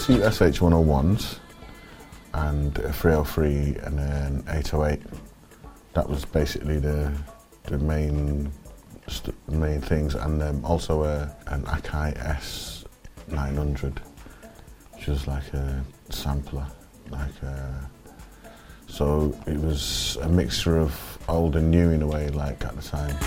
two SH-101s and a 303 and then 808. That was basically the main things, and also an Akai S900, which was like a sampler, so it was a mixture of old and new in a way, like at the time.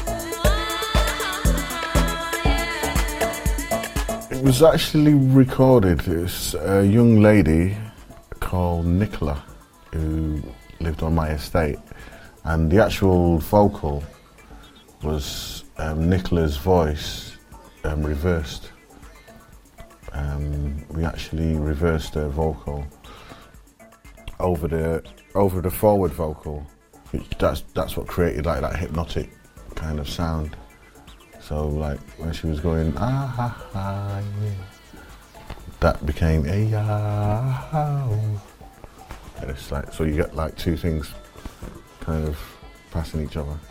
It was actually recorded. It's a young lady called Nicola who lived on my estate, and the actual vocal was Nicola's voice reversed. We actually reversed her vocal over the forward vocal. That's what created like that hypnotic kind of sound. So like when she was going ah ha ha yeah, that became a yeah. It's like, so you get like two things kind of passing each other.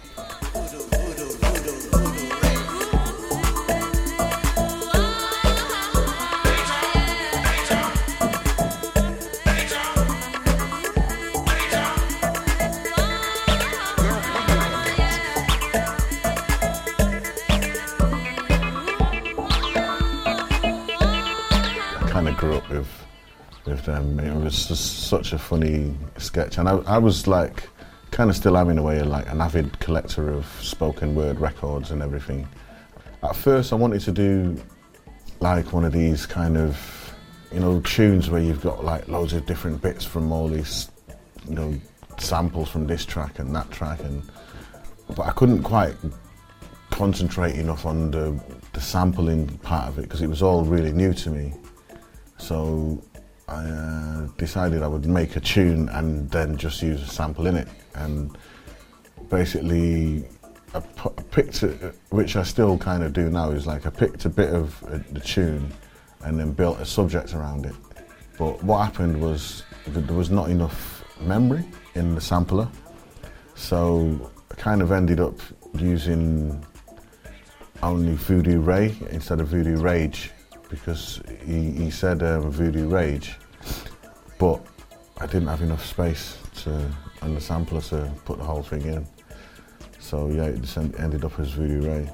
I kind of grew up with them. It was just such a funny sketch, and I was like, kind of still am in a way, like an avid collector of spoken word records and everything. At first I wanted to do like one of these kind of, you know, tunes where you've got like loads of different bits from all these, you know, samples from this track and that track, but I couldn't quite concentrate enough on the sampling part of it because it was all really new to me. So I decided I would make a tune and then just use a sample in it, and basically I picked it, which I still kind of do now, is like I picked a bit of the tune and then built a subject around it. But what happened was that there was not enough memory in the sampler, so I kind of ended up using only Voodoo Ray instead of Voodoo Rage, because he said Voodoo Rage, but I didn't have enough space on the sampler to put the whole thing in. So yeah, it just ended up as Voodoo Ray.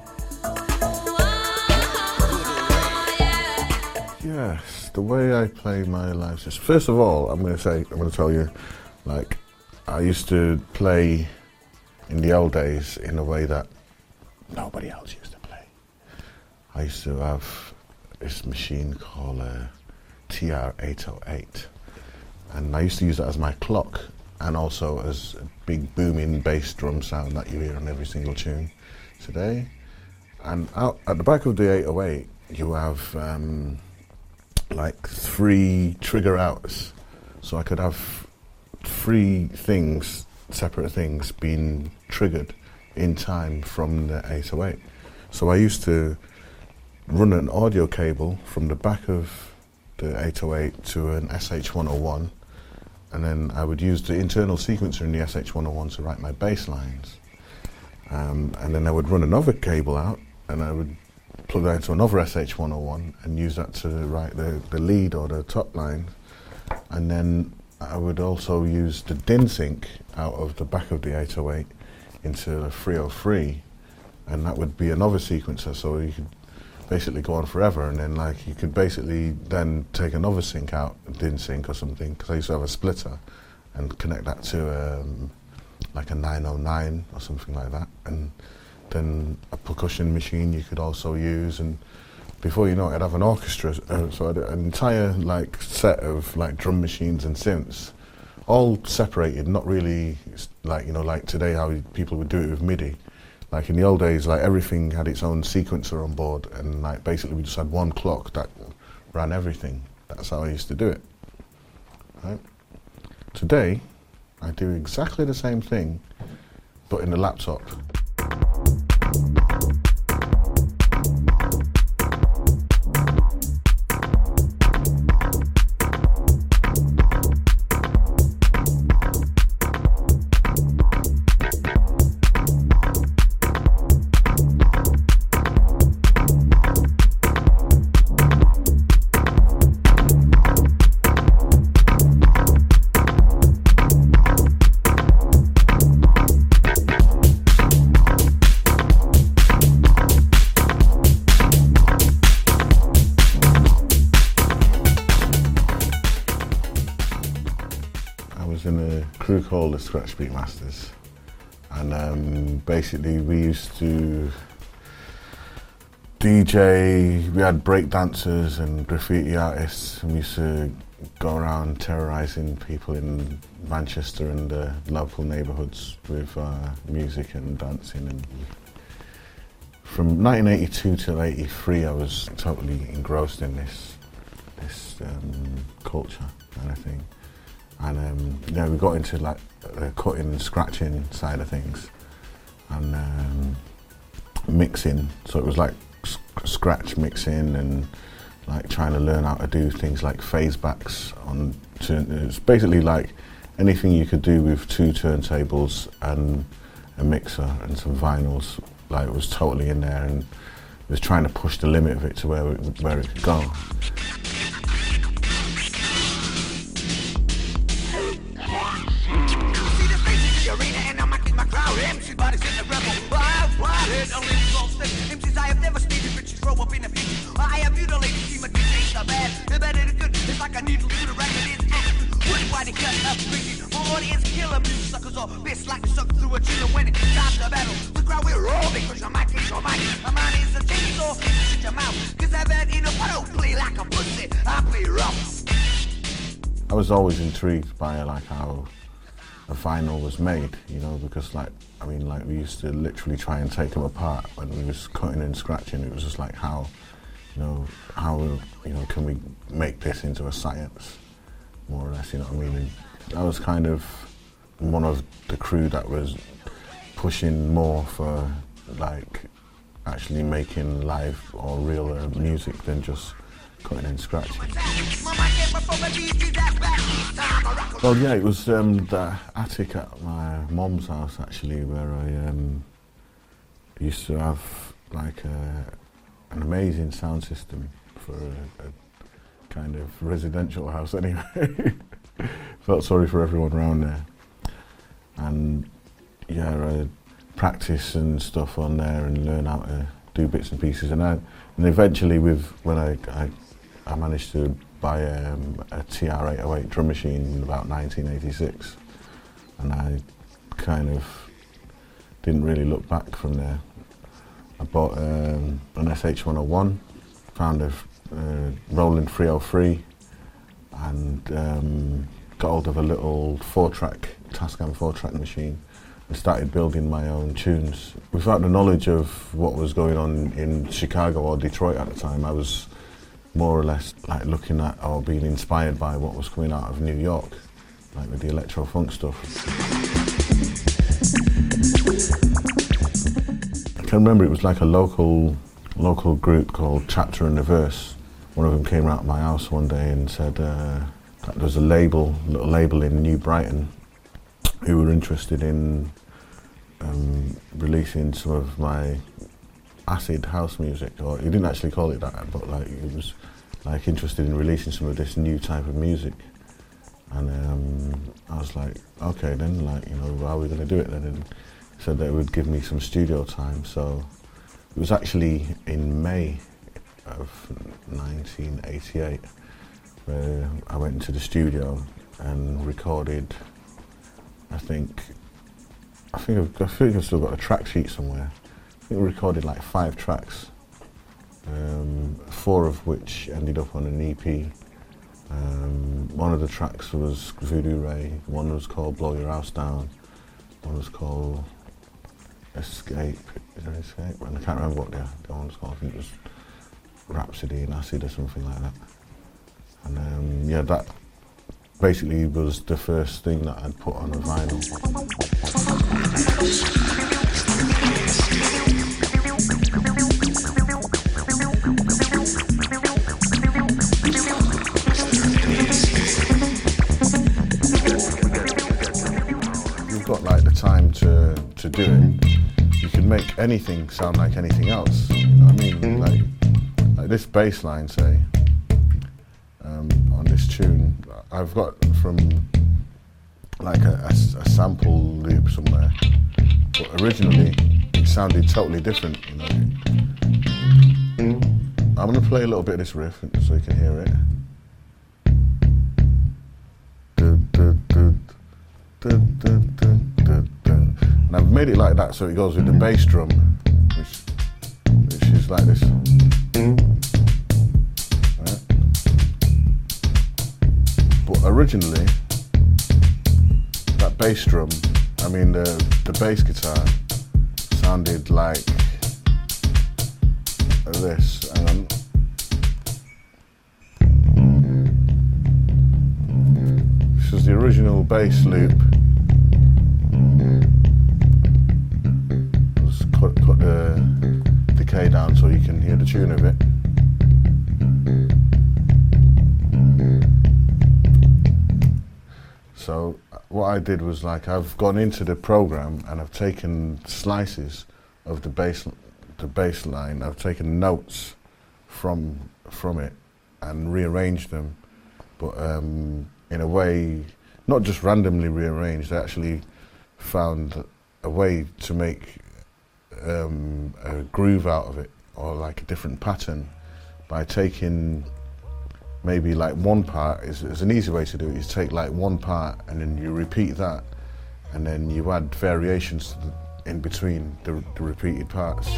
Yes, the way I play my live system. First of all, I'm going to tell you, like, I used to play in the old days in a way that nobody else used to play. I used to have this machine called TR-808, and I used to use that as my clock and also as a big booming bass drum sound that you hear on every single tune today. And out at the back of the 808 you have like 3 trigger outs, so I could have 3 things, separate things, being triggered in time from the 808. So I used to run an audio cable from the back of the 808 to an SH-101, and then I would use the internal sequencer in the SH-101 to write my bass lines. And then I would run another cable out and I would plug that into another SH-101 and use that to write the lead or the top line. And then I would also use the DIN sync out of the back of the 808 into the 303, and that would be another sequencer, so you could basically go on forever, and then like you could basically then take another sync out, DIN sync or something, because I used to have a splitter, and connect that to like a 909 or something like that, and then a percussion machine you could also use, and before you know it, I'd have an orchestra, so I had an entire like set of like drum machines and synths, all separated, not really like, you know, like today how people would do it with MIDI. Like in the old days, like everything had its own sequencer on board, and like basically we just had one clock that ran everything. That's how I used to do it. Right? Today, I do exactly the same thing, but in the laptop. was in a crew called the Scratch Beat Masters, and basically we used to DJ. We had break dancers and graffiti artists, and we used to go around terrorising people in Manchester and the local neighbourhoods with music and dancing. And from 1982 till '83, I was totally engrossed in this culture kind of thing. And we got into like the cutting and scratching side of things, and mixing. So it was like scratch mixing and like trying to learn how to do things like phase backs on. It's basically like anything you could do with 2 turntables and a mixer and some vinyls. Like, it was totally in there, and it was trying to push the limit of it to where it could go. I was always intrigued by like how a vinyl was made, you know, because we used to literally try and take them apart when we was cutting and scratching. It was just like how can we make this into a science, more or less, you know what I mean? And I was kind of one of the crew that was pushing more for like actually making live or real music than just cutting and scratching. Well, yeah, it was the attic at my mum's house actually, where I used to have like an amazing sound system for a kind of residential house anyway. Felt sorry for everyone around there. And yeah, I practice and stuff on there and learn how to do bits and pieces. And eventually when I managed to buy a TR-808 drum machine in about 1986, and I kind of didn't really look back from there. I bought an SH-101, found a Roland 303, and got hold of a little Tascam 4-track machine and started building my own tunes. Without the knowledge of what was going on in Chicago or Detroit at the time, I was more or less like looking at or being inspired by what was coming out of New York, like with the electro-funk stuff. I can remember it was like a local group called Chapter and the Verse. One of them came out of my house one day and said that there was a little label in New Brighton who were interested in releasing some of my acid house music, or he didn't actually call it that, but like he was like interested in releasing some of this new type of music. And I was like, okay then, like, you know, how are we going to do it then? And he said that it would give me some studio time. So it was actually in May of 1988 where I went into the studio and recorded, I think I've still got a track sheet somewhere. I think we recorded like 5 tracks, 4 of which ended up on an EP. One of the tracks was Voodoo Ray, one was called Blow Your House Down, one was called Escape. Is there Escape? And I can't remember what the one was called. I think it was Rhapsody in Acid or something like that. And yeah, that basically was the first thing that I'd put on a vinyl. Got like the time to do it, you can make anything sound like anything else, you know what I mean? Like this bass line, say, on this tune, I've got from like a sample loop somewhere, but originally it sounded totally different, you know. I'm going to play a little bit of this riff so you can hear it. And I've made it like that so it goes with the bass drum, which is like this. Right? But originally, that bass drum, I mean the bass guitar sounded like this. Hang on. This is the original bass loop. Just cut the decay down so you can hear the tune of it. So what I did was, like, I've gone into the program and I've taken slices of the bass line. I've taken notes from it and rearranged them, but in a way, not just randomly rearranged. I actually found a way to make a groove out of it, or like a different pattern, by taking maybe like one part. Is an easy way to do it. Is take like one part and then you repeat that, and then you add variations in between the repeated parts.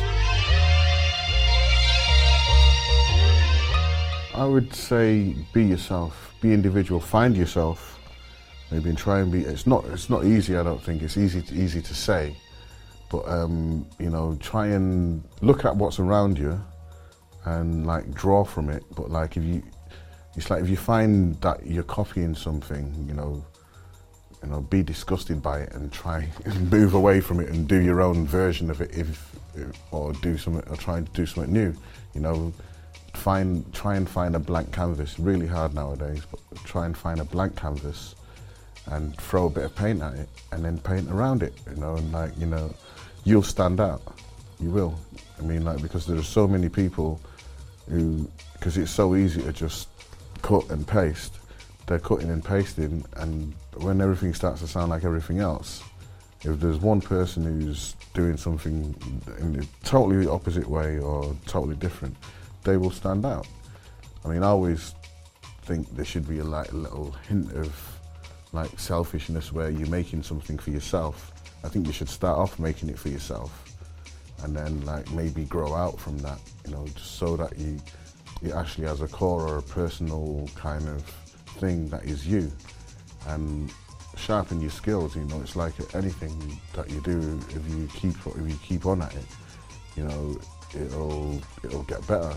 I would say be yourself, be individual, find yourself, maybe, and try and be. It's not easy. I don't think it's easy to say, but you know, try and look at what's around you and like draw from it. But like it's like if you find that you're copying something, you know, be disgusted by it and try and move away from it and do your own version of it, or try and do something new. You know, try and find a blank canvas. Really hard nowadays, but try and find a blank canvas and throw a bit of paint at it and then paint around it. You know, and like, you know, you'll stand out. You will. I mean, like, because there are so many people who, because it's so easy to just cut and paste. They're cutting and pasting, and when everything starts to sound like everything else, if there's one person who's doing something in a totally opposite way or totally different, they will stand out. I mean, I always think there should be a little hint of like selfishness where you're making something for yourself. I think you should start off making it for yourself, and then like maybe grow out from that, you know, just so that it actually has a core or a personal kind of thing that is you, and sharpen your skills. You know, it's like anything that you do, if you keep on at it, you know, it'll get better.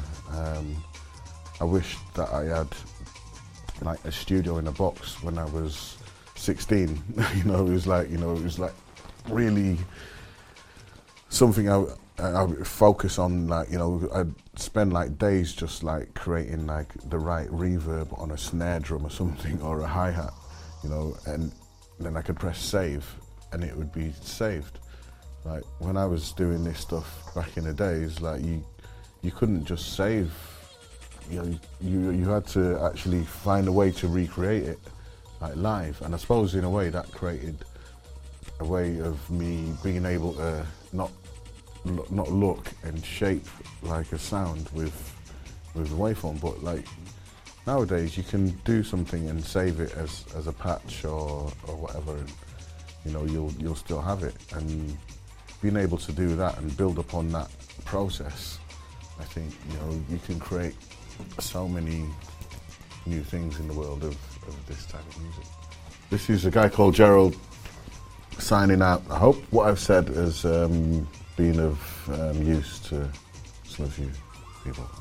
I wish that I had like a studio in a box when I was 16. You know, it was like really something I would focus on. Like, you know, I'd spend like days just like creating like the right reverb on a snare drum or something, or a hi-hat, you know, and then I could press save and it would be saved. Like when I was doing this stuff back in the days, like you couldn't just save, you know, you had to actually find a way to recreate it like live. And I suppose in a way that created a way of me being able to not look and shape like a sound with the waveform, but like nowadays you can do something and save it as a patch or whatever, and, you know, you'll still have it. And being able to do that and build upon that process, I think, you know, you can create so many new things in the world of this type of music. This is a guy called Gerald signing out. I hope what I've said has been of use to some of you people.